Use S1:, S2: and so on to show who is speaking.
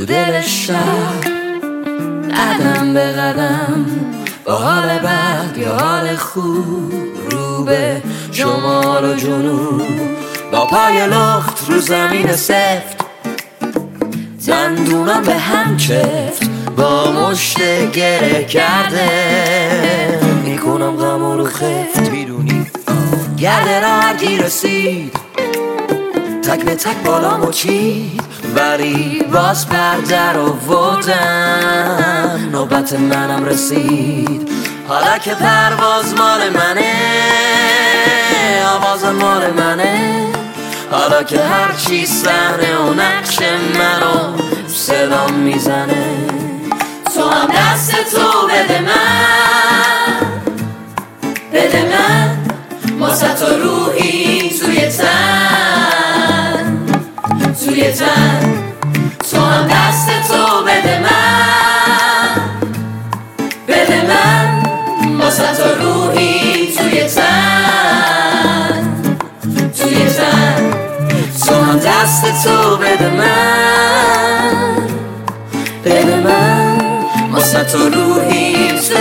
S1: تو دل شب، قدم به قدم با حال بد یا حال خوب، رو به شمال و جنوب، با پای لخت رو زمین سفت، دندونم به هم چفت، با مشت گره کرده میکنم غم رو خفت. میدونی گرد راحتی رسید، تک به تک بالامو چید، ولی باز پرده رو آوردم، نوبت منم رسید. حالا که پرواز مال منه، آواز مال منه، حالا که هرچی صحنه و نقش منو صدام میزنه، تو هم دست تو بده من، بده من، واسه تو روحی توی تن، توی تن، تو هم دست تو بده من، بده من، واسه تو روحی توی تن، توی تن، تو هم دست تو بده من، بده من، واسه تو روحی توی